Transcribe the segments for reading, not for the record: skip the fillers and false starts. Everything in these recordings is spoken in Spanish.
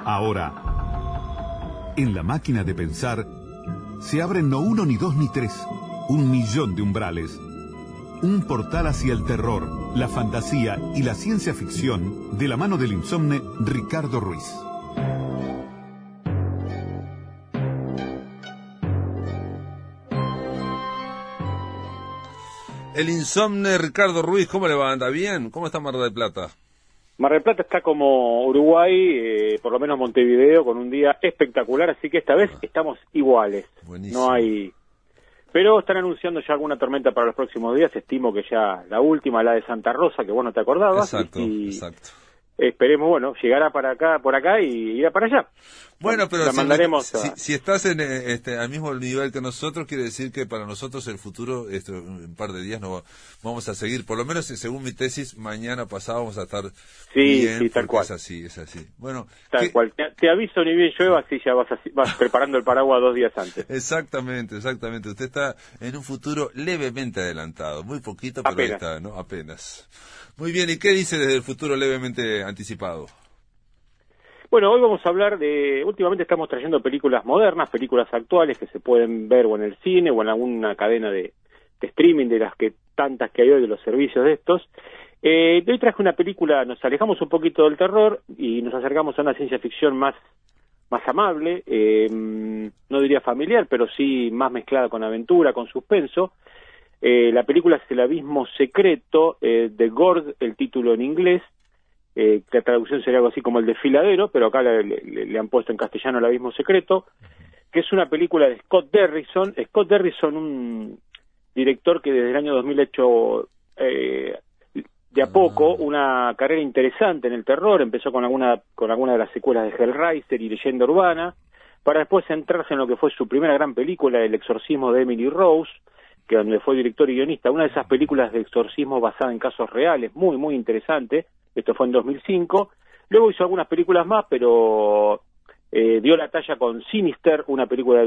Ahora, en la máquina de pensar, se abren no uno, ni dos, ni tres, 1.000.000 de umbrales. Un portal hacia el terror, la fantasía y la ciencia ficción, de la mano del insomne Ricardo Ruiz. El insomne Ricardo Ruiz, ¿cómo le va? ¿Anda bien? ¿Cómo está Mar del Plata? Mar del Plata está como Uruguay, por lo menos Montevideo, con un día espectacular, así que esta vez estamos iguales. Buenísimo. No hay... Pero están anunciando ya alguna tormenta para los próximos días, estimo que ya la última, la de Santa Rosa, que vos no te acordabas. Exacto, exacto. Esperemos, bueno, llegará por acá y irá para allá. Bueno, pero la mandaremos si estás en al mismo nivel que nosotros, quiere decir que para nosotros el futuro, un par de días no vamos a seguir, por lo menos según mi tesis, mañana pasado vamos a estar bien, sí, tal cual. Es así. Bueno, tal cual. Te aviso ni bien llueva, así ya vas preparando el paraguas 2 días antes. Exactamente. Usted está en un futuro levemente adelantado, muy poquito, pero apenas. Ahí está, ¿no? Apenas. Muy bien, ¿y qué dice desde el futuro levemente anticipado? Bueno, hoy vamos a hablar últimamente estamos trayendo películas modernas, películas actuales que se pueden ver o en el cine o en alguna cadena de streaming de las tantas que hay hoy de los servicios de estos. Hoy traje una película, nos alejamos un poquito del terror y nos acercamos a una ciencia ficción más amable, no diría familiar, pero sí más mezclada con aventura, con suspenso. La película es El abismo secreto, de Gorg, el título en inglés. La traducción sería algo así como El desfiladero, pero acá le han puesto en castellano El abismo secreto, que es una película de Scott Derrickson. Scott Derrickson, un director que desde el año 2000 ha hecho de a poco una carrera interesante en el terror. Empezó con alguna de las secuelas de Hellraiser y Leyenda Urbana, para después centrarse en lo que fue su primera gran película, El exorcismo de Emily Rose, que donde fue director y guionista, una de esas películas de exorcismo basada en casos reales, muy, muy interesante. Esto fue en 2005. Luego hizo algunas películas más, pero dio la talla con Sinister, una película de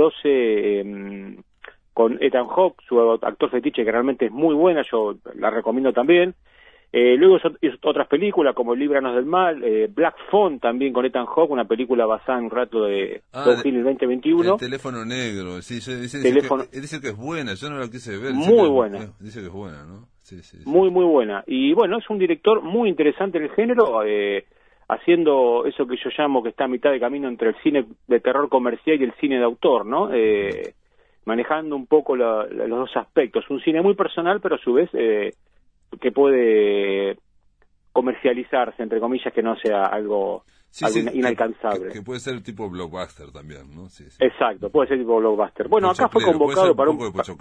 2012 con Ethan Hawke, su actor fetiche, que realmente es muy buena, yo la recomiendo también. Luego hizo otras películas como Líbranos del Mal, Black Phone también con Ethan Hawke, una película basada en un relato de Doug Hill 2021. El teléfono negro, sí, dice que es buena, yo no la quise ver. Muy buena. Dice que es buena, ¿no? Sí. Muy, muy buena. Y bueno, es un director muy interesante en el género, haciendo eso que yo llamo que está a mitad de camino entre el cine de terror comercial y el cine de autor, ¿no? Manejando un poco los dos aspectos. Un cine muy personal, pero a su vez que puede comercializarse, entre comillas, que no sea algo inalcanzable. Que puede ser tipo blockbuster también, ¿no? Sí. Exacto, puede ser tipo blockbuster. Bueno, acá fue convocado para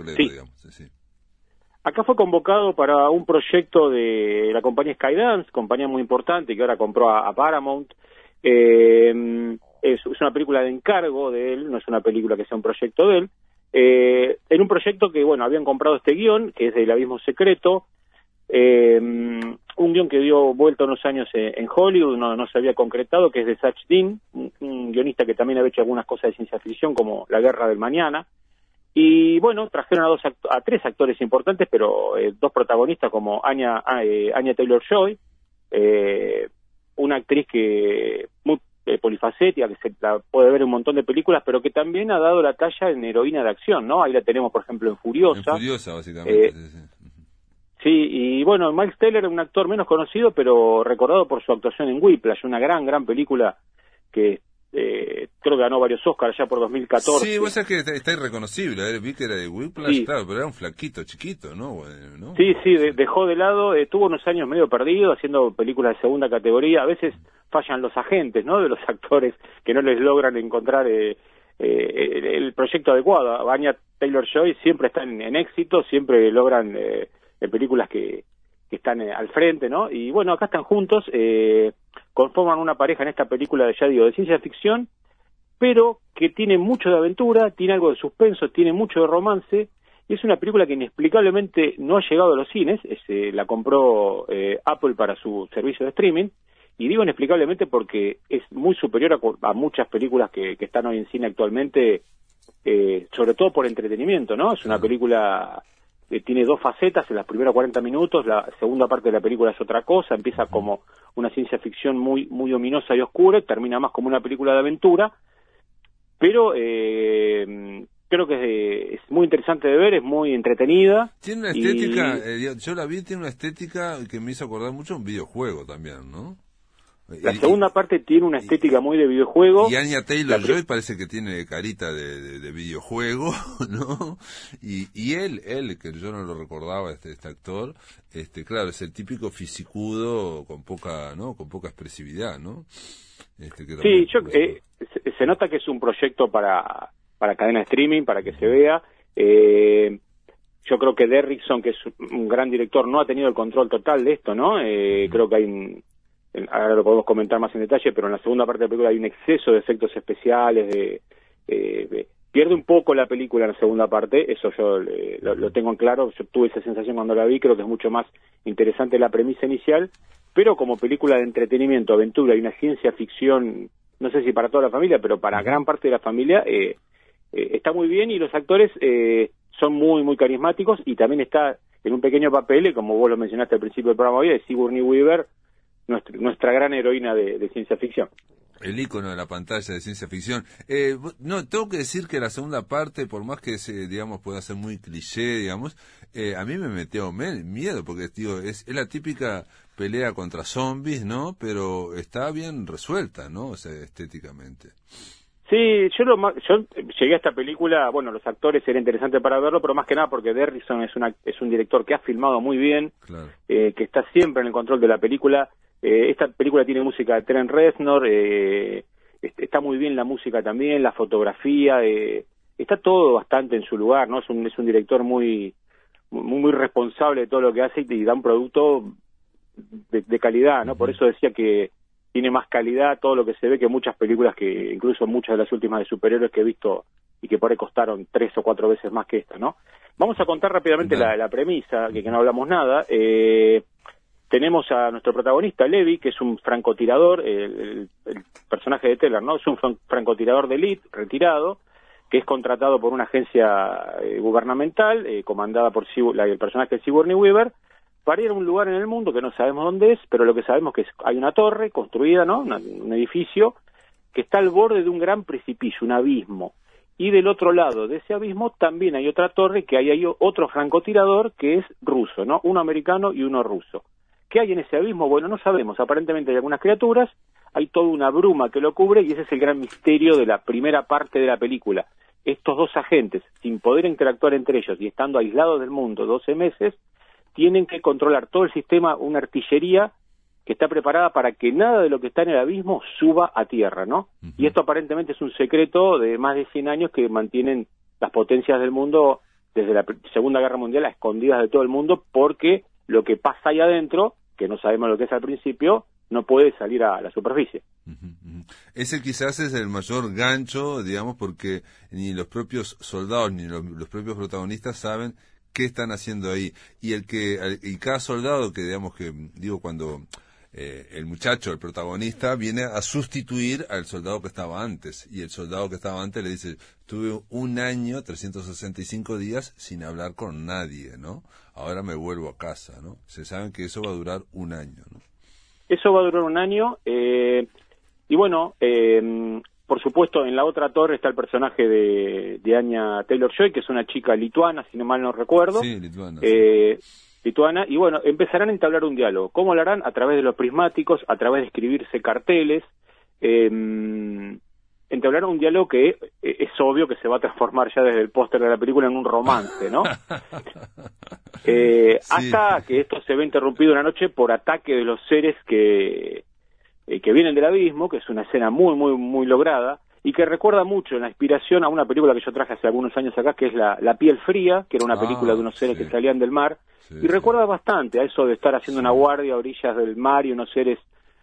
Acá fue convocado para un proyecto de la compañía Skydance, compañía muy importante que ahora compró a Paramount. Es una película de encargo de él, no es una película que sea un proyecto de él. En un proyecto que, bueno, habían comprado este guión, que es del Abismo Secreto, un guión que dio vuelta unos años en Hollywood, no se había concretado, que es de Satch Dean, un guionista que también había hecho algunas cosas de ciencia ficción como La Guerra del Mañana. Y bueno, trajeron a 3 actores importantes, pero 2 protagonistas como Anya Taylor-Joy, una actriz que muy polifacética, que se la puede ver en un montón de películas, pero que también ha dado la talla en heroína de acción, ¿no? Ahí la tenemos, por ejemplo, en Furiosa. En Furiosa, básicamente, Sí, y bueno, Miles Teller, un actor menos conocido, pero recordado por su actuación en Whiplash, una gran película que creo que ganó varios Oscars ya por 2014. Sí, vos sabés que está irreconocible, vi que era de Whiplash, sí. Claro, pero era un flaquito, chiquito, ¿no? ¿No? Sí, dejó de lado, tuvo unos años medio perdido haciendo películas de segunda categoría. A veces fallan los agentes, ¿no?, de los actores que no les logran encontrar el proyecto adecuado. Anya Taylor-Joy siempre están en éxito, siempre logran en películas que están al frente, ¿no? Y bueno, acá están juntos, conforman una pareja en esta película, ya digo, de ciencia ficción, pero que tiene mucho de aventura, tiene algo de suspenso, tiene mucho de romance, y es una película que inexplicablemente no ha llegado a los cines. La compró Apple para su servicio de streaming, y digo inexplicablemente porque es muy superior a muchas películas que están hoy en cine actualmente, sobre todo por entretenimiento, ¿no? Es una película tiene dos facetas. En las primeros 40 minutos, la segunda parte de la película es otra cosa, empieza como una ciencia ficción muy muy ominosa y oscura, y termina más como una película de aventura, pero creo que es muy interesante de ver, es muy entretenida. Tiene una estética, yo la vi, tiene una estética que me hizo acordar mucho a un videojuego también, ¿no? La segunda parte tiene una estética muy de videojuego. Y Anya Taylor-Joy parece que tiene carita de videojuego, ¿no? Y él, que yo no lo recordaba, este actor, claro, es el típico fisicudo con poca expresividad, ¿no? Sí, se nota que es un proyecto para cadena de streaming, para que se vea. Yo creo que Derrickson, que es un gran director, no ha tenido el control total de esto, ¿no? Creo que hay ahora lo podemos comentar más en detalle, pero en la segunda parte de la película hay un exceso de efectos especiales, pierde un poco la película en la segunda parte, eso yo lo tengo en claro, yo tuve esa sensación cuando la vi, creo que es mucho más interesante la premisa inicial, pero como película de entretenimiento, aventura y una ciencia ficción, no sé si para toda la familia, pero para gran parte de la familia, está muy bien, y los actores son muy muy carismáticos, y también está en un pequeño papel, como vos lo mencionaste al principio del programa hoy, de Sigourney Weaver, nuestra gran heroína de ciencia ficción. El ícono de la pantalla de ciencia ficción. No, tengo que decir que la segunda parte, por más que digamos pueda ser muy cliché, digamos, a mí me metió miedo, porque digo, es la típica pelea contra zombies, ¿no? Pero está bien resuelta, ¿no? O sea, estéticamente. Sí, yo llegué a esta película, bueno, los actores era interesante para verlo, pero más que nada porque Derrickson es un director que ha filmado muy bien, claro, que está siempre en el control de la película. Esta película tiene música de Trent Reznor, está muy bien la música también, la fotografía, está todo bastante en su lugar, ¿no? Es un director muy responsable de todo lo que hace, y da un producto de calidad, ¿no? Por eso decía que tiene más calidad todo lo que se ve que muchas películas, que incluso muchas de las últimas de superhéroes que he visto y que por ahí costaron 3 o 4 veces más que esta, ¿no? Vamos a contar rápidamente la premisa, que no hablamos nada. Tenemos a nuestro protagonista, Levi, que es un francotirador, el personaje de Teller, ¿no? Es un francotirador de élite, retirado, que es contratado por una agencia gubernamental, comandada por el personaje de Sigourney Weaver, para ir a un lugar en el mundo que no sabemos dónde es, pero lo que sabemos que hay una torre construida, ¿no? Un edificio que está al borde de un gran precipicio, un abismo. Y del otro lado de ese abismo también hay otra torre, que hay otro francotirador que es ruso, ¿no? Uno americano y uno ruso. ¿Qué hay en ese abismo? Bueno, no sabemos. Aparentemente hay algunas criaturas, hay toda una bruma que lo cubre, y ese es el gran misterio de la primera parte de la película. Estos dos agentes, sin poder interactuar entre ellos y estando aislados del mundo 12 meses, tienen que controlar todo el sistema, una artillería que está preparada para que nada de lo que está en el abismo suba a tierra, ¿no? Uh-huh. Y esto aparentemente es un secreto de más de 100 años que mantienen las potencias del mundo desde la Segunda Guerra Mundial a escondidas de todo el mundo, porque lo que pasa ahí adentro, que no sabemos lo que es al principio, no puede salir a la superficie. Ese quizás es el mayor gancho, digamos, porque ni los propios soldados ni los propios protagonistas saben qué están haciendo ahí. Y cada soldado que, digamos, cuando el muchacho, el protagonista, viene a sustituir al soldado que estaba antes, y el soldado que estaba antes le dice: tuve 1 año, 365 días sin hablar con nadie, ¿no? Ahora me vuelvo a casa, ¿no? Se saben que eso va a durar 1 año, ¿no? Eso va a durar 1 año, y bueno, por supuesto, en la otra torre está el personaje de Anya Taylor-Joy, que es una chica lituana, si no mal no recuerdo. Sí, lituana. Lituana, y bueno, empezarán a entablar un diálogo. ¿Cómo lo harán? A través de los prismáticos, a través de escribirse carteles. Entablaron un diálogo que es obvio que se va a transformar ya desde el póster de la película en un romance, ¿no? Sí. Hasta que esto se ve interrumpido una noche por ataque de los seres que vienen del abismo, que es una escena muy, muy, muy lograda, y que recuerda mucho en la inspiración a una película que yo traje hace algunos años acá, que es La piel fría, que era una película de unos seres que salían del mar, y recuerda bastante a eso de estar haciendo una guardia a orillas del mar y unos seres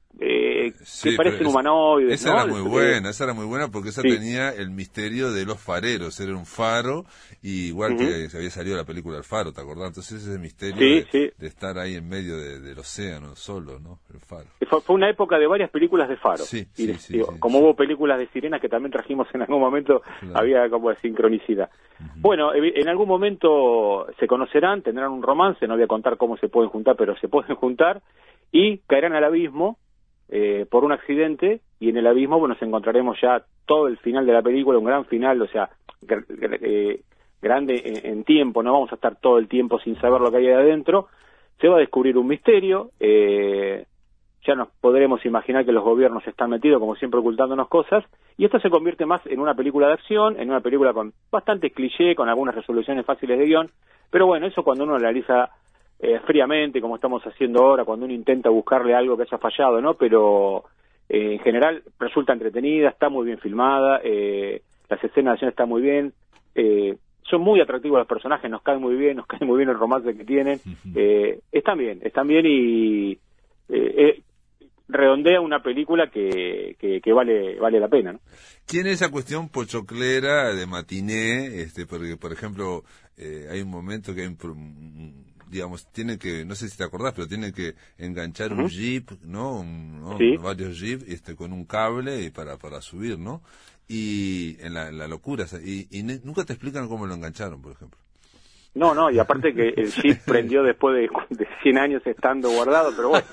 que parecen humanoides. Esa ¿no? Esa era muy buena porque esa sí. tenía el misterio de los fareros, era un faro, y igual que se había salido la película El Faro, ¿te acordás? Entonces ese misterio de estar ahí en medio del océano, solo, ¿no? El faro. Fue una época de varias películas de faro. Como hubo películas de sirenas que también trajimos en algún momento, había como sincronicidad. Bueno, en algún momento se conocerán, tendrán un romance, no voy a contar cómo se pueden juntar, pero se pueden juntar, y caerán al abismo por un accidente, y en el abismo nos encontraremos ya todo el final de la película, un gran final, o sea, grande en tiempo, no vamos a estar todo el tiempo sin saber lo que hay ahí adentro. Se va a descubrir un misterio, ya nos podremos imaginar que los gobiernos están metidos, como siempre, ocultándonos cosas, y esto se convierte más en una película de acción, en una película con bastante cliché, con algunas resoluciones fáciles de guión, pero bueno, eso cuando uno analiza fríamente, como estamos haciendo ahora, cuando uno intenta buscarle algo que haya fallado, ¿no? Pero en general resulta entretenida, está muy bien filmada, las escenas de acción están muy bien, son muy atractivos los personajes, nos cae muy bien el romance que tienen, están bien y redondea una película que vale la pena, ¿no? Tiene esa cuestión pochoclera de matiné, porque por ejemplo hay un momento que hay digamos, tiene que, no sé si te acordás, pero tiene que enganchar un jeep, ¿no? Varios jeeps, con un cable y para subir, ¿no? Y en la locura, y nunca te explican cómo lo engancharon, por ejemplo. No, y aparte que el jeep prendió después de 100 años estando guardado, pero bueno.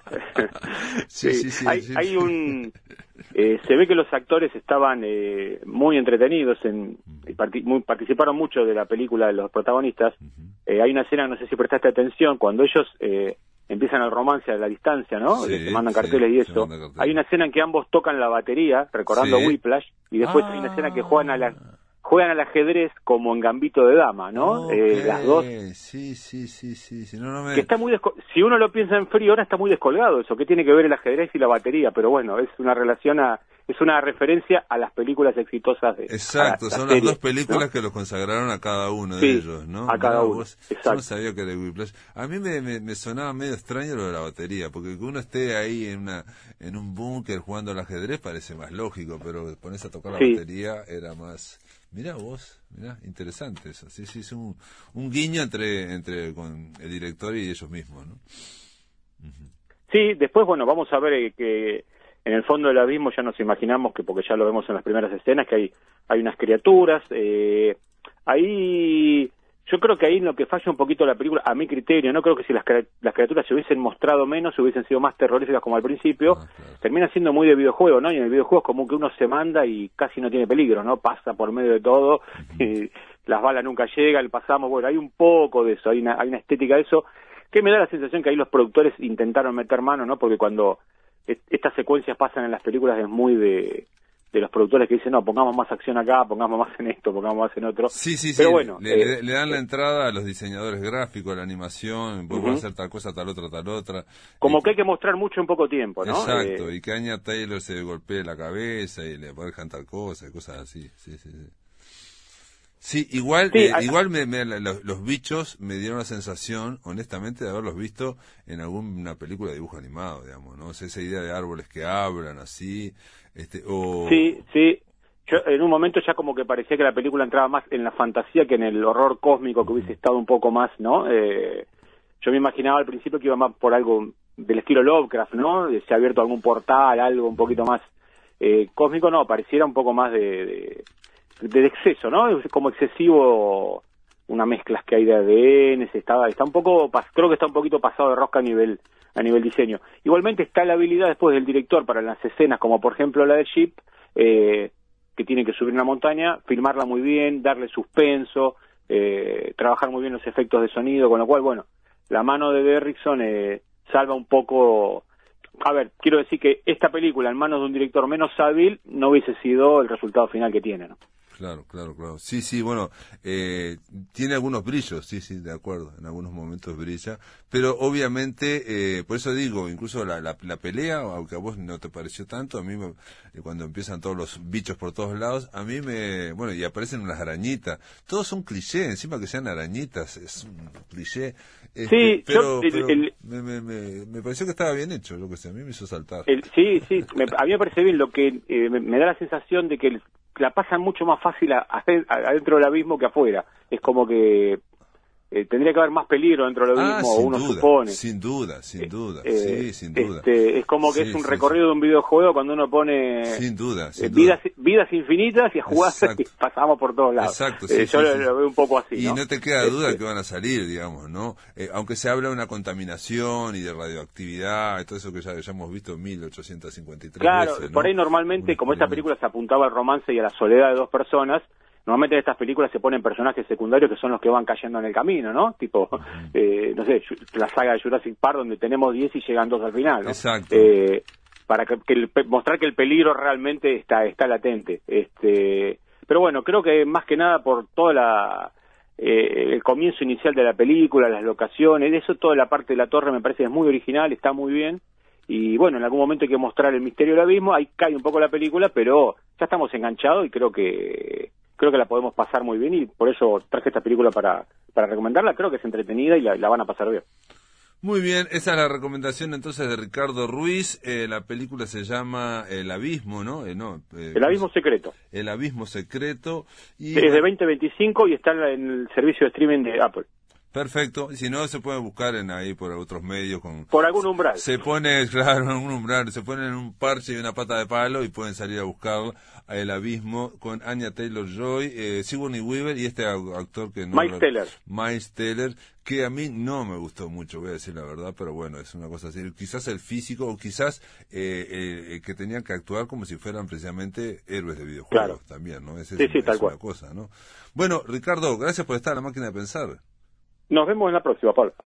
Hay un... se ve que los actores estaban muy entretenidos, participaron mucho de la película de los protagonistas. Hay una escena, no sé si prestaste atención, cuando ellos empiezan el romance a la distancia, ¿no? Se mandan carteles y eso. Hay una escena en que ambos tocan la batería, recordando Whiplash, y después hay una escena que juegan al ajedrez como en Gambito de Dama, ¿no? Las dos. Sí. Que está muy si uno lo piensa en frío, ahora está muy descolgado eso. ¿Qué tiene que ver el ajedrez y la batería? Pero bueno, es una referencia a las películas exitosas de... Exacto, son las dos películas, ¿no?, que los consagraron a cada uno de ellos, ¿no? A cada uno, exacto. Yo no sabía que era Whiplash. A mí me sonaba medio extraño lo de la batería, porque que uno esté ahí en un búnker jugando al ajedrez parece más lógico, pero pones a tocar la batería era más... Mirá vos, interesante eso. Sí, es un guiño entre con el director y ellos mismos, ¿no? Sí, después, bueno, vamos a ver que en el fondo del abismo ya nos imaginamos que, porque ya lo vemos en las primeras escenas, que hay unas criaturas. Ahí, yo creo que ahí en lo que falla un poquito la película, a mi criterio, no creo que si las criaturas se hubiesen mostrado menos, hubiesen sido más terroríficas como al principio, claro. Termina siendo muy de videojuego, ¿no? Y en el videojuego es como que uno se manda y casi no tiene peligro, ¿no? Pasa por medio de todo, y las balas nunca llegan, pasamos, bueno, hay un poco de eso, hay una estética de eso, que me da la sensación que ahí los productores intentaron meter mano, ¿no? Porque cuando estas secuencias pasan en las películas es muy de los productores que dicen, no, pongamos más acción acá, pongamos más en esto, pongamos más en otro. Sí. Pero bueno, le dan la entrada a los diseñadores gráficos, a la animación, pueden hacer tal cosa, tal otra. Como que hay que mostrar mucho en poco tiempo, ¿no? Exacto, y que Anya Taylor se golpee la cabeza y le pueden cantar cosas, cosas así. Sí, igual los bichos me dieron la sensación, honestamente, de haberlos visto en alguna película de dibujo animado, digamos, ¿no? O sea, esa idea de árboles que hablan, así, Sí. Yo en un momento ya como que parecía que la película entraba más en la fantasía que en el horror cósmico, que hubiese estado un poco más, ¿no? Yo me imaginaba al principio que iba más por algo del estilo Lovecraft, ¿no? Se ha abierto algún portal, algo un poquito más cósmico, no, pareciera un poco más de exceso, ¿no? Es como excesivo, unas mezclas que hay de ADN, está un poco, creo que está un poquito pasado de rosca a nivel diseño. Igualmente está la habilidad después del director para las escenas, como por ejemplo la de Sheep, que tiene que subir una montaña, filmarla muy bien, darle suspenso, trabajar muy bien los efectos de sonido, con lo cual, bueno, la mano de Derrickson salva un poco. A ver, quiero decir que esta película en manos de un director menos hábil no hubiese sido el resultado final que tiene, ¿no? Claro. Sí, bueno, tiene algunos brillos, sí, de acuerdo, en algunos momentos brilla, pero obviamente, por eso digo, incluso la pelea, aunque a vos no te pareció tanto, a mí cuando empiezan todos los bichos por todos lados, a mí y aparecen unas arañitas, todos son cliché, encima que sean arañitas, es un cliché, Sí, pero me pareció que estaba bien hecho, lo que sé, a mí me hizo saltar. Sí, a mí me parece bien. Lo que me da la sensación de que la pasan mucho más fácil adentro del abismo que afuera. Es como que tendría que haber más peligro dentro del abismo, o uno supone. Sin duda, sí, sin duda. Es como que es un recorrido de un videojuego cuando uno pone sin duda. Vidas infinitas y a jugar y pasamos por todos lados. Exacto, yo lo veo un poco así, y ¿no? no te queda duda que van a salir, digamos, ¿no? Aunque se habla de una contaminación y de radioactividad, y todo eso que ya hemos visto 1853 claro, veces, ¿no? Por ahí normalmente, como esta película se apuntaba al romance y a la soledad de dos personas, normalmente en estas películas se ponen personajes secundarios que son los que van cayendo en el camino, ¿no? Tipo, no sé, la saga de Jurassic Park, donde tenemos 10 y llegan 2 al final, ¿no? Exacto. Para mostrar que el peligro realmente está latente. Pero bueno, creo que más que nada por toda el comienzo inicial de la película, las locaciones, eso, toda la parte de la torre me parece que es muy original, está muy bien. Y bueno, en algún momento hay que mostrar el misterio del abismo, ahí cae un poco la película, pero ya estamos enganchados y creo que la podemos pasar muy bien, y por eso traje esta película para recomendarla. Creo que es entretenida y la van a pasar bien. Muy bien, esa es la recomendación entonces de Ricardo Ruiz. La película se llama El Abismo, ¿no? El Abismo Secreto. El Abismo Secreto. Y es de 2025 y está en el servicio de streaming de Apple. Perfecto, si no se puede buscar ahí por otros medios por algún umbral. Se pone, claro, en un umbral, se ponen en un parche y una pata de palo y pueden salir a buscar El Abismo con Anya Taylor-Joy, Sigourney Weaver y este actor que no... Miles Teller, que a mí no me gustó mucho, voy a decir la verdad, pero bueno, es una cosa así. Quizás el físico o quizás que tenían que actuar como si fueran precisamente héroes de videojuegos, claro. También, ¿no? Es tal cual. Una cosa, ¿no? Bueno, Ricardo, gracias por estar en La Máquina de Pensar. Nos vemos en la próxima, Pablo.